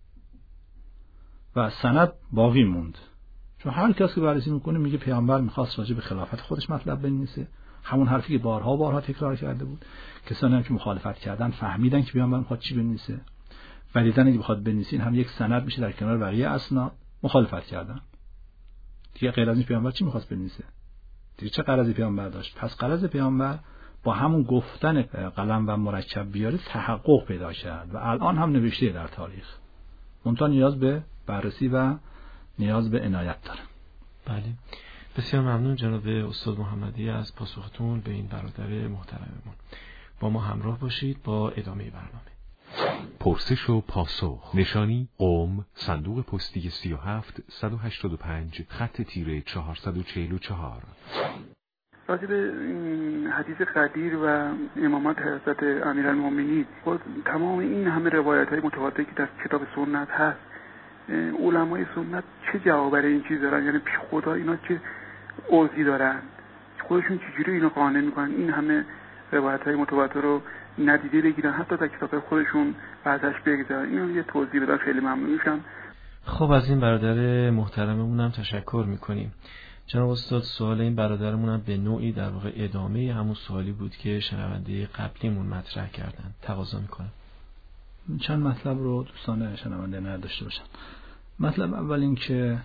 Speaker 5: و سند باقی موند. چون هر کسی که بررسی میکنه میگه پیامبر میخواست راجع به خلافت خودش مطلب بنویسه، همون حرفی که بارها تکرار کرده بود. کسانی هم که مخالفت کردن فهمیدن که پیامبر میخواد چی بنویسه و دیدن اگه بخواد بنویسین هم یک سند میشه در کنار بقیه اسناد، مخالفت کردن. دیگه غیر از این پیامبر چی میخواست بنویسه؟ دیگه چه غرضی پیامبر داشت؟ پس غرض پیامبر با همون گفتن قلم و مرکب بیاره تحقق پیدا کرد و الان هم نوشته در تاریخ. منتها نیاز به بررسی و نیاز به عنایت داره.
Speaker 7: بله. بسیار ممنون جناب استاد محمدی از پاسختون به این برادر محترممون. با ما همراه باشید با ادامه برنامه.
Speaker 3: پرسش و پاسخ. نشانی قم، صندوق پستی 37 185 خط تیره 444.
Speaker 9: راجع به حدیث قدیر و امامت حضرت امیرالمومنین، خود تمام این همه روایت‌های متواتر که در کتاب سنت هست، علمای سنت چه جواب برای این چیز دارن؟ یعنی پیش خدا اینا چه عرضی دارن؟ خودشون چجوری اینو قانع میکنن این همه روایت‌های متواتر رو ندیده بگیرن، حتی در کتاب خودشون ازش بگذارن؟ اینو یه توضیح بدن، خیلی ممنون میشم.
Speaker 7: خب از این برادر محترممون هم تشکر میکنیم. جناب استاد، سوال این برادرمون هم به نوعی در واقع ادامه همون سوالی بود که شنونده قبلیمون مطرح کردن. تقاضا میکنم
Speaker 5: چند مطلب رو دوستان شنونده نداشته باشن. مطلب اول این که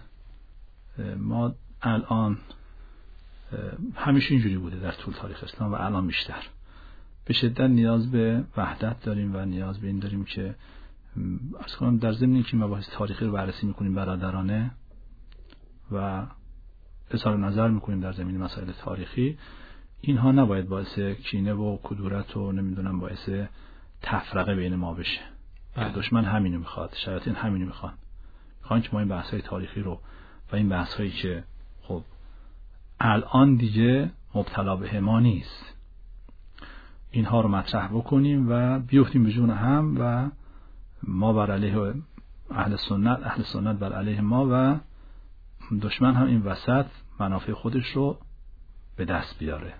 Speaker 5: ما الان همیشه اینجوری بوده در طول تاریخ اسلام و الان بیشتر به شدت نیاز به وحدت داریم و نیاز به این داریم که از کنم در ضمن اینکه مباحث تاریخی رو بررسی میکنیم برادرانه و اظهار نظر میکنیم در زمین مسائل تاریخی، اینها نباید باعث کینه و کدورت و نمیدونم باعث تفرقه بین ما بشه. دشمن همینو میخواد، شیاطین همینو میخوان که ما این بحث‌های تاریخی رو و این بحث‌هایی که خب الان دیگه مبتلا به ما نیست، اینها رو مطرح بکنیم و بیفتیم به جون هم و ما بر علیه اهل سنت بر علیه ما و دشمن هم این وسط منافع خودش رو به دست بیاره.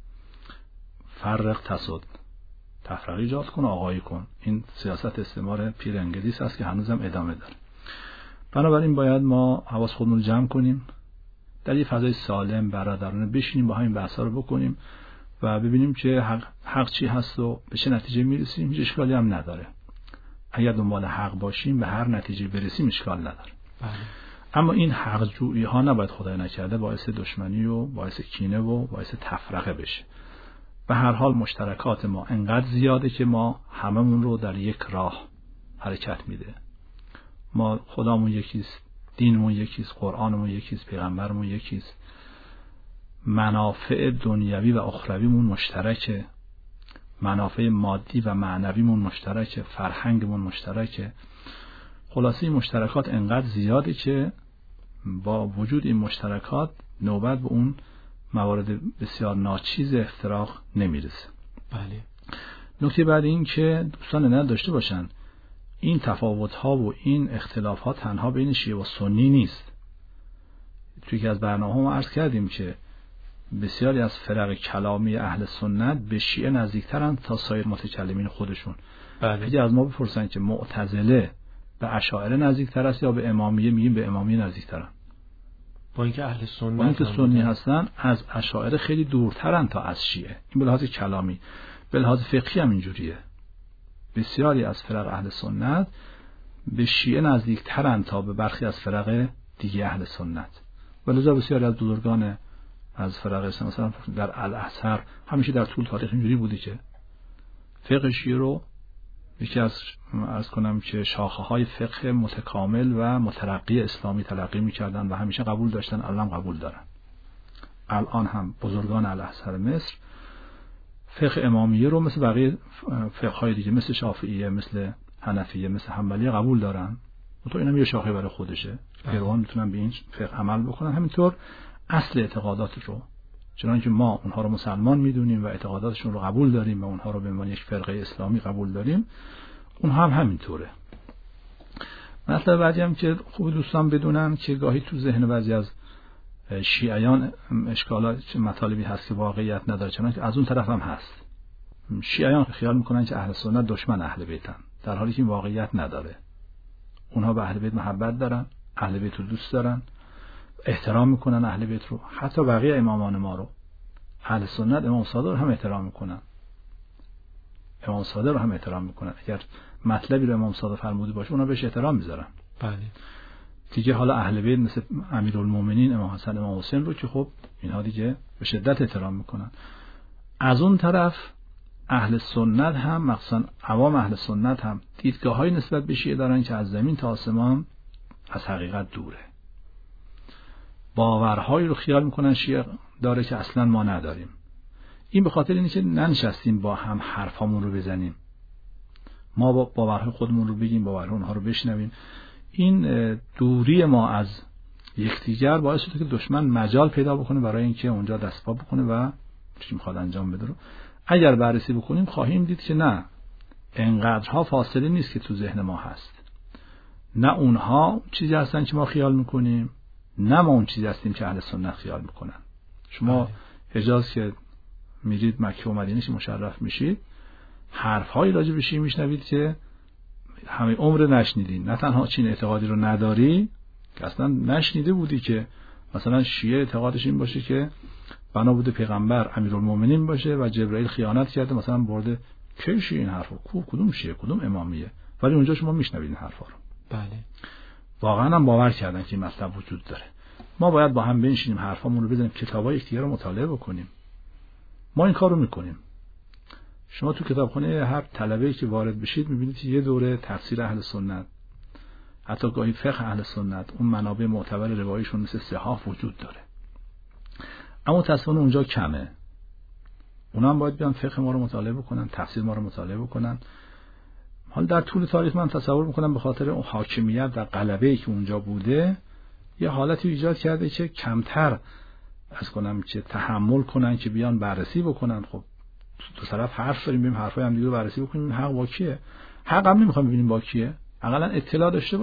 Speaker 5: فرق تسد، تفرقه ایجاد کن، آقایی کن. این سیاست استعمار پیر انگلیس است که هنوزم ادامه داره. بنابراین باید ما حواس خودمون رو جمع کنیم، در یه فضای سالم برادرانه بشینیم با همین بحثا رو بکنیم و ببینیم که حق چی هست و به چه نتیجه میرسیم. هیچ اشکالی هم نداره. اگر دنبال حق باشیم به هر نتیجه برسیم اشکال نداره. اما این حق جویی ها نباید خدای نکرده باعث دشمنی و باعث کینه و باعث تفرقه بشه. به هر حال مشترکات ما انقدر زیاده که ما هممون رو در یک راه حرکت میده. ما خدامون یکیست، دینمون یکیست، قرآنمون یکیست، پیغمبرمون یکیست، منافع دنیوی و اخرویمون مشترکه، منافع مادی و معنویمون مشترکه، فرهنگمون مشترکه. خلاصه این مشترکات انقدر زیاده که با وجود این مشترکات نوبت به اون موارد بسیار ناچیز افتراق نمیرسه.
Speaker 7: بله.
Speaker 5: نکته بعد این که دوستان نداشته باشن این تفاوت‌ها و این اختلافات تنها بین شیعه و سنی نیست. توی که از برنامه ما عرض کردیم که بسیاری از فرق کلامی اهل سنت به شیعه نزدیکترن تا سایر متکلمین خودشون.
Speaker 7: بله.
Speaker 5: اگه از ما بپرسن که معتزله به اشاعره نزدیکتر است یا به امامیه، میگیم به امامیه نزدیکترن.
Speaker 7: با اینکه اهل سنت،
Speaker 5: با اینکه سنی هستن، از اشاعره خیلی دورترن تا از شیعه. این به لحاظ کلامی. به لحاظ فقهی هم اینجوریه. بسیاری از فرق اهل سنت به شیعه نزدیکترن تا به برخی از فرق دیگه اهل سنت. ولذا بسیاری از بزرگان از فرق اسلام مثلا در الازهر همیشه در طول تاریخ اینجوری بوده که فقه شیعه رو یکی از عرض کنم که شاخه‌های فقه متکامل و مترقی اسلامی تلقی می‌کردن و همیشه قبول داشتن، الان قبول دارن. الان هم بزرگان الازهر مصر فقه امامیه رو مثل بقیه فقه‌های دیگه، مثل شافعیه، مثل حنفیه، مثل حنبلیه قبول دارن. تو اینم یه شاخه برای خودشه. پیروان میتونن به این فقه عمل بکنن. همینطور اصل اعتقادات رو، چنانکه ما اونها رو مسلمان میدونیم و اعتقاداتشون رو قبول داریم و اونها رو به عنوان یک فرقه اسلامی قبول داریم، اونها هم همینطوره. مطلب بعدی هم که خوب دوستان بدونن که گاهی تو ذهن بعضی از شیعیان اشکالات مطالبی هست که واقعیت نداره، چنانکه از اون طرف هم هست. شیعیان خیال میکنن که اهل سنت دشمن اهل بیتن، در حالی که این واقعیت نداره. اونها به اهل بیت محبت دارن، اهل بیت رو دوست دارن، احترام میکنن اهل بیت رو. حتی بقیه امامان ما رو، اهل سنت امام صادق هم احترام میکنن. امام صادق رو هم احترام میکنن. اگر مطلبی رو امام صادق فرموده باشه اونا بهش احترام میذارن.
Speaker 7: بله.
Speaker 5: دیگه حالا اهل بیت مثل امیرالمومنین امام حسن، امام حسین رو که خب اینها دیگه به شدت احترام میکنن. از اون طرف اهل سنت هم، مخصوصا عوام اهل سنت هم دیدگاه‌های نسبت به شیعه دارن که از زمین تا آسمان از حقیقت دوره. باورهایی رو خیال میکنن شیعه داره که اصلا ما نداریم. این به خاطر اینه که ننشستیم با هم حرفامون رو بزنیم. ما باورهای خودمون رو بگیم، باورهای اونها رو بشنویم. این دوری ما از یکدیگر باعث شده که دشمن مجال پیدا بکنه برای اینکه اونجا دست پا بکنه و چی میخواد انجام بده رو. اگر بررسی بکنیم خواهیم دید که نه، انقدرها فاصله نیست که تو ذهن ما هست. نه اونها چیزی هستن که ما خیال میکنیم، نه ما اون چیزی هستیم که اهل سنت خیال میکنن. شما حجاز که میرید، مکه و مدینه که مشرف میشید، حرفهایی راجع به شیعه میشنوید که همه عمر نشنیدین. نه تنها چین اعتقادی رو نداری که اصلا نشنیده بودی که مثلا شیعه اعتقادش این باشه که بنا بوده پیغمبر امیرالمومنین باشه و جبرئیل خیانت کرده، مثلا برده کی شیعه این حرفو، کدوم شیعه، کدوم امامیه، ولی اونجا شما میشنوید این حرفا رو.
Speaker 7: بله،
Speaker 5: واقعا هم باور کردن که این مطلب وجود داره. ما باید با هم بنشینیم، حرفامون رو بزنیم، کتابای یکدیگر رو مطالعه بکنیم. ما این کارو میکنیم. شما تو کتابخانه هر طلبه‌ای که وارد بشید میبینید یه دوره تفسیر اهل سنت، حتی گاهی فقه اهل سنت، اون منابع معتبر رواییشون مثل صحاح وجود داره. اما تصویر اونجا کمه. اونا هم باید بیان فقه ما رو مطالعه بکنن، تفسیر ما رو مطالعه بکنن. حالا در طول تاریخ من تصور میکنم به خاطر اون حاکمیت و غلبه‌ای که اونجا بوده یه حالتی ایجاد کرده که کمتر از کنم که تحمل کنن که بیان بررسی بکنن. خب تو طرف حرف داریم، ببینیم حرفای هم دیگه رو بررسی بکنیم، حق با کیه. حق هم نمیخوام ببینیم با کیه، حداقل اطلاع داشته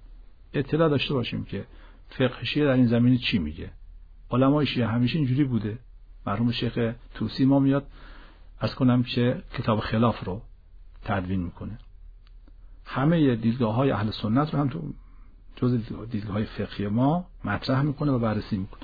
Speaker 5: باشیم که فقه شیعه در این زمینه چی میگه. علمای شیعه همیشه اینجوری بوده. مرحوم شیخ طوسی ما میاد از کنم که کتاب خلاف رو تدوین میکنه. همه دیدگاه‌های اهل سنت رو هم تو جزء دیدگاه‌های فقهی ما مطرح میکنه و بررسی میکنه.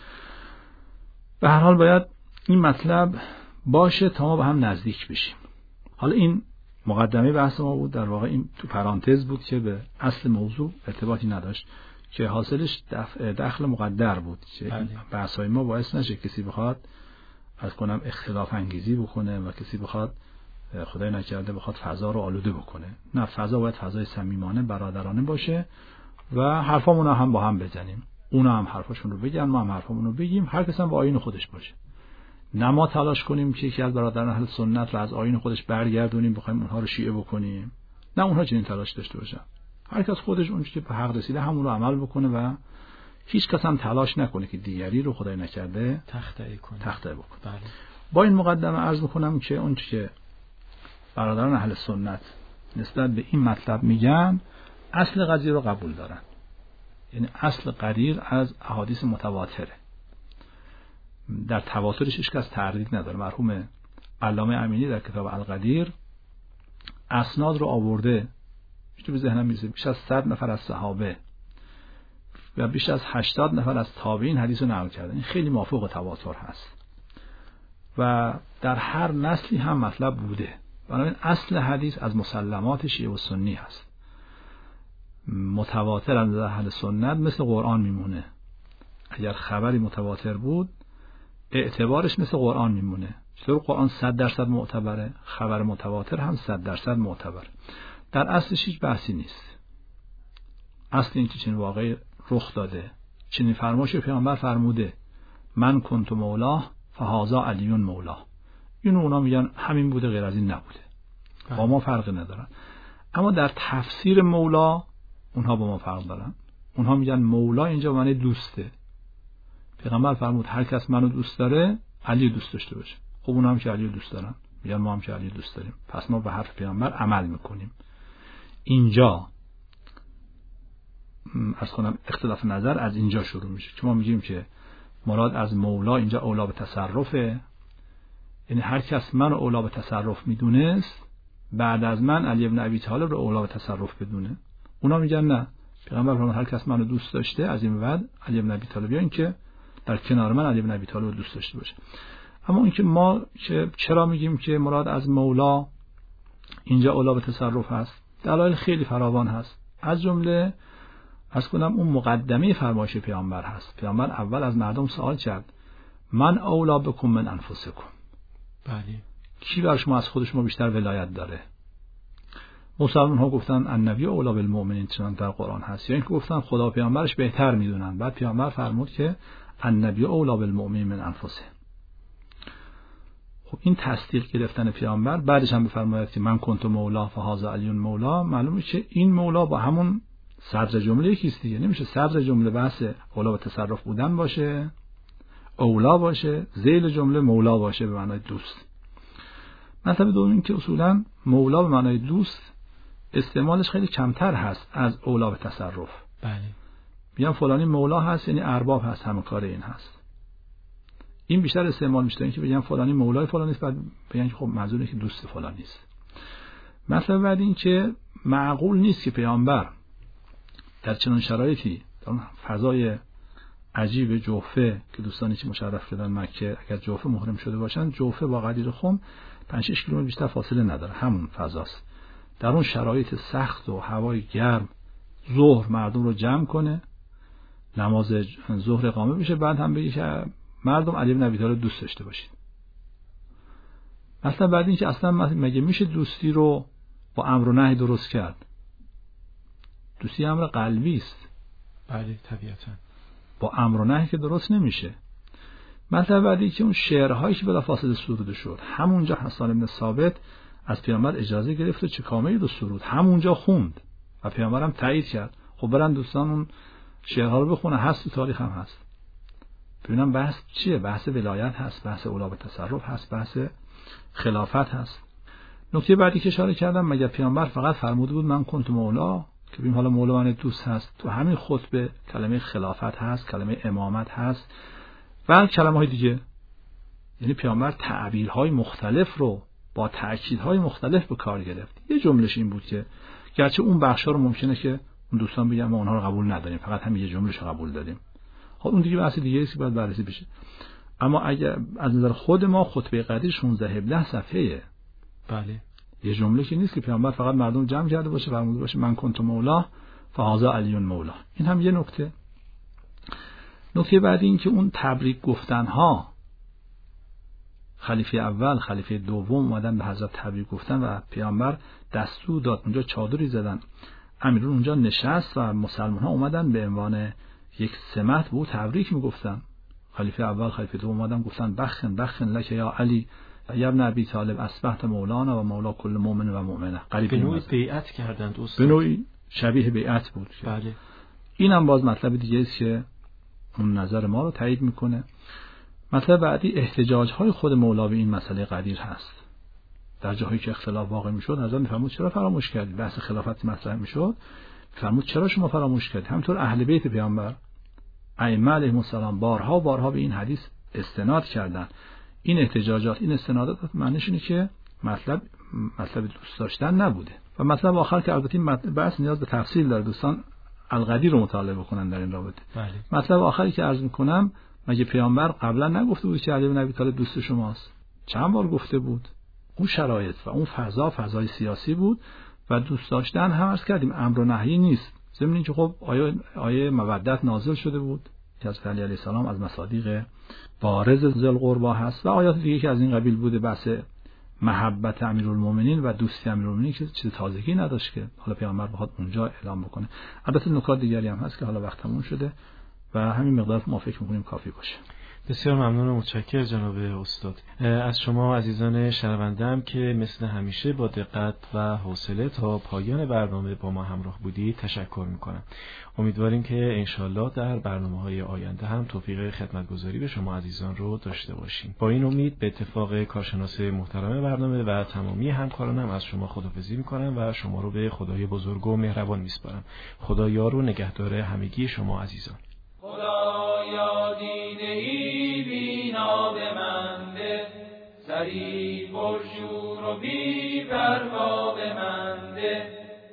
Speaker 5: به هر حال باید این مطلب باشه تا ما به هم نزدیک بشیم. حالا این مقدمه بحث ما بود، در واقع این تو پرانتز بود که به اصل موضوع ارتباطی نداشت، که حاصلش دخل مقدر بود که بحث‌های ما باعث نشه کسی بخواد از کنم اختلاف انگیزی بکنه و کسی بخواد خدای نکرده بخواد فضا رو آلوده بکنه. نه، فضا باید فضای صمیمانه برادرانه باشه و حرفامون رو هم با هم بزنیم، اونا هم حرفاشون رو بگن، ما هم حرفامون رو بگیم، هر کس هم با آیین خودش باشه. نه ما تلاش کنیم که یکی از برادران اهل سنت رو از آیین خودش برگردونیم بخوایم اونها رو شیعه بکنیم. نه، اونها چنین تلاش داشته باشن. هر کس خودش اون چیزی که به حق رسیده همون رو عمل بکنه و هیچ کس هم تلاش نکنه که دیگری رو خدای نکرده تخطئه بکنه.
Speaker 7: بله.
Speaker 5: با این مقدمه عرض میکنم که اون چیزی که برادران اهل سنت نسبت به این مطلب میگن اصل قضیه رو قبول دارن. یعنی اصل قدیر از احادیث متواتره، در تواترش هیچ کس تردید نداره. مرحوم علامه امینی در کتاب القدیر اسناد رو آورده، تو به ذهنم میرسه بیش از 100 نفر از صحابه و بیش از 80 نفر از تابعین حدیث رو نقل کردن. این خیلی مافوق تواتر هست و در هر نسلی هم مطلب بوده. بنابراین اصل حدیث از مسلمات شیعه و سنی هست. متواتر از اهل سنت مثل قرآن میمونه. اگر خبری متواتر بود اعتبارش مثل قرآن میمونه. چطور قرآن 100% معتبره، خبر متواتر هم 100% معتبر. در اصلش هیچ بحثی نیست. اصل این که چنین واقعی رخ داده، چنین فرمایش پیامبر فرموده من کنت مولاه فهذا علی مولاه. اینو اونا میگن همین بوده، غیر از این نبوده. با ما فرق ندارن. اما در تفسیر مولا اونها با ما فرق دارن. اونها میگن مولا اینجا معنی دوسته. پیغمبر فرمود هر کس منو دوست داره علی دوست داشته باشه. خب اونها هم که علی دوست دارن میگن ما هم که علی دوست داریم، پس ما به حرف پیغمبر عمل میکنیم. اینجا از کنم اختلاف نظر از اینجا شروع میشه که ما میگیم که مراد از مولا اینجا اولا به تصرفه. یعنی هر کس من رو اولا به تصرف میدونست بعد از من علی ابن ابی طالب رو اولا به تصرف بدونه. اونا میگن نه، پیغمبر فرمود هر کس منو دوست داشته از این بعد علی ابن ابی طالب، یا اینکه در کنار من علی ابن ابی طالب رو دوست داشته باشه. اما اینکه ما چرا میگیم که مراد از مولا اینجا اولا به تصرف هست، دلایل خیلی فراوان هست. از جمله از کنم اون مقدمه فرمایش پیامبر هست. پیامبر اول از مردم سوال کرد من اولا بکم من انفسکم.
Speaker 7: بله.
Speaker 5: کی بر شما از خود شما بیشتر ولایت داره؟ مسلمان ها گفتن النبی اولا بالمؤمنین، چنان در قرآن هست. یا اینکه گفتن خدا و پیامبرش بهتر میدونن. بعد پیامبر فرمود که النبی اولا بالمؤمنین من انفسه. خب این تصدیق گرفتن پیامبر، بعدش هم بفرماید که من کنت مولا فهذا علی مولا، معلوم میشه این مولا با همون صدر جمله یکیست دیگه. نمیشه صدر جمله بحث اولا و تصرف بودن باشه، اولا باشه، ذیل جمله مولا باشه به معنای دوست. مطلب دوم این که اصولا مولا به معنای دوست استعمالش خیلی کمتر هست از اولا و تصرف.
Speaker 7: بله.
Speaker 5: میگم فلانی مولا هست یعنی ارباب هست، همه کار این هست. این بیشتر استعمال میشه اینکه بگم فلانی مولای فلانی است، بعد بگن که خب منظوره که دوست فلانی است. مطلب بعد این که معقول نیست که پیامبر در چنان شرایطی، در فضای عجیب جوفه که دوستانی که مشرف شدن مکه اگر جوفه محرم شده باشن، جوفه با غدیر خم 5-6 کیلومتر بیشتر فاصله نداره، همون فضاست. در اون شرایط سخت و هوای گرم ظهر مردم رو جمع کنه، نماز ظهر اقامه بشه، بعد هم بگه که مردم علی بن ابی طالب دوست داشته باشید. مثلا بعد این که اصلا مگه میشه دوستی رو با امر و نهی درست کرد؟ دوستی امر قلبی است.
Speaker 7: بله طبیعتا.
Speaker 5: با امر و نهی که درست نمیشه. مثلا بعدی که اون شعرهایی که بلافاصله سروده شد، همونجا حسان بن ثابت از پیامبر اجازه گرفت و چکامه رو سرود، همونجا خوند و پیامبر هم تایید کرد. خب برن دوستان اون شعرها رو بخونه، هست تو تاریخ هم هست. ببینم بحث چیه؟ بحث ولایت هست، بحث اولا و تصرف هست، بحث خلافت هست. نکته بعدی که اشاره کردم، مگر پیامبر فقط فرموده بود من کنت مولا، که ببین حالا مولا من دوست هست، تو همین خطبه کلمه خلافت هست، کلمه امامت هست و کلمه‌های دیگه. یعنی پیامبر تعبیرهای مختلف رو با تأکیدهای مختلف به کار گرفت. یه جملهش این بود که گرچه اون بخشا رو ممکنه که اون دوستان بگن ما اونها رو قبول نداریم، فقط همین یه جملهش رو قبول داریم. خب اون دیگه بحث دیگه است که باید بررسی بشه. اما اگر از نظر خود ما خطبه قدیر 16-17 صفحه‌ایه.
Speaker 7: بله.
Speaker 5: یه جمله که نیست که پیامبر فقط مردم جمع کرده باشه فرموده باشه من کنت مولا فهذا علی مولا. این هم یه نکته. نکته بعدی این که اون تبریک گفتنها، خلیفه اول خلیفه دوم اومدن به حضرت تبریک گفتن و پیامبر دستور داد، اونجا چادری زدن، امیرون اونجا نشست و مسلمان ها اومدن به عنوان یک سمت به او تبریک میگفتن. خلیفه اول خلیفه دوم اومدن گفتن بخن لک یا علی یا ابن ابی طالب اصبحت مولانا و مولا کل مؤمن و مؤمنه.
Speaker 7: به نوعی بیعت کردند دوست.
Speaker 5: به نوعی شبیه بیعت بود.
Speaker 7: بله.
Speaker 5: اینم باز مطلب دیگه است که اون نظر ما رو تایید میکنه. مطلب بعدی احتجاج های خود مولا به این مسئله قدیر هست. در جاهایی که اختلاف واقع میشد حضرت میفرمود چرا فراموش کردید؟ بحث خلافت مطرح میشد، فرمود چرا شما فراموش کردید؟ همینطور اهل بیت پیامبر ائمه علیهم السلام بارها به این حدیث استناد کردن. این احتجاجات، این استنادات معنیش اینه که مطلب دوست داشتن نبوده. و مطلب آخر که البته این بحث نیاز به تفصیل داره، دوستان القدیر رو مطالعه بکنن در این رابطه.
Speaker 7: بله.
Speaker 5: مطلب آخری که عرض میکنم، مگه پیامبر قبلا نگفته بود که علی بن ابی طالب دوست شماست؟ چند بار گفته بود. اون شرایط و اون فضای سیاسی بود و دوست داشتن هم عرض کردیم امر و نهی نیست. ضمن اینکه خب آیه مودت نازل شده بود که از علی علیه السلام از مصادیق بارز ذل قربا هست و آیات دیگه که از این قبیل بوده، بحث محبت امیرالمومنین و دوستی امیرالمومنین که چیز تازگی نداشت که حالا پیامبر بخواد اونجا اعلام بکنه. البته نکات دیگری هم هست که حالا وقت تموم شده و همین مقدار ما فکر می‌کنیم کافی باشه.
Speaker 7: بسیار ممنون و متشکرم جناب استاد. از شما عزیزان شنونده‌ام که مثل همیشه با دقت و حوصله تا پایان برنامه با ما همراه بودید تشکر می‌کنم. امیدواریم که انشالله در برنامه‌های آینده هم توفیق خدمتگزاری به شما عزیزان رو داشته باشیم. با این امید به اتفاق کارشناس محترم برنامه و تمامی همکارانم از شما خداحافظی می‌کنم و شما رو به خدای بزرگ و مهربان می‌سپارم. خدا یار و نگهدار همگی شما عزیزان.
Speaker 10: خدایا دیده‌ای بینا به من ده، سری پرشور و بی پروا به من ده.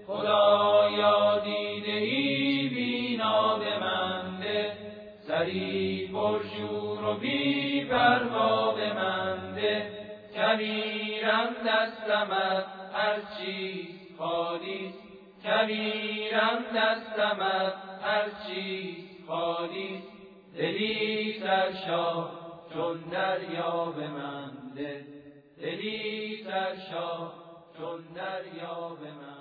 Speaker 10: خدایا دیده‌ای بینا به من ده، سری پرشور و بی پروا به من ده. کبیرم دستمت هر چیز خالیست، کبیرم دستمت هر چیز خالیست. دلی سرشار چون دریا به من ده، دلی سرشار چون دریا به من